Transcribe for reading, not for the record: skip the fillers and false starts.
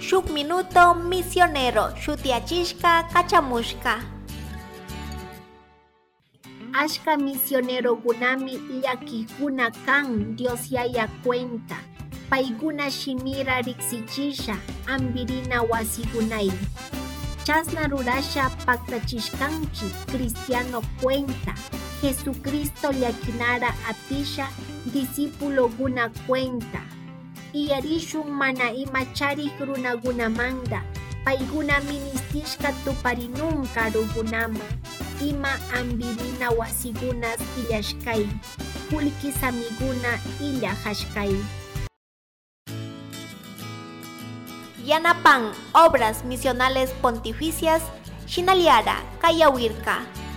shuk minuto misionero shutiachishka kachamushka. Ashka misionero gunami llakikuna kan Dios yaya cuenta. Paiguna shimira riksichisha ambirina wasigunay. Chasna rurasha paktachishkanchi cristiano cuenta. Jesucristo llakinara apisha discípulo guna cuenta. Iyarishun mana imachari runagunamanda. Paiguna ministishka tuparinunka rugunama. Ima ambirina wasigunas illashkay. Pulkis amiguna illa hashkay. Yanapan, Obras Misionales Pontificias, Shinaliara, Kayawirka.